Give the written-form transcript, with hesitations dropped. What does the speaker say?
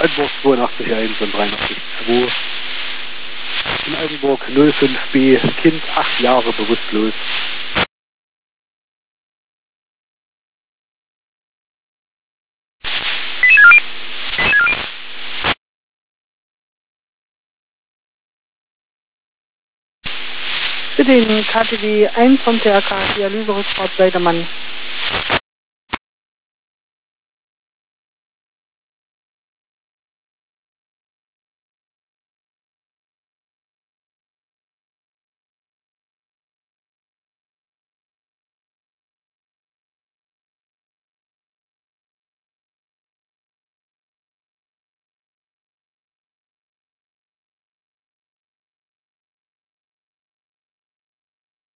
Altenburg 82 1 und 83 2. In Altenburg 05B, Kind 8 Jahre bewusstlos. Bitte den KTW 1 vom THK Dialyserückfahrt Seidemann.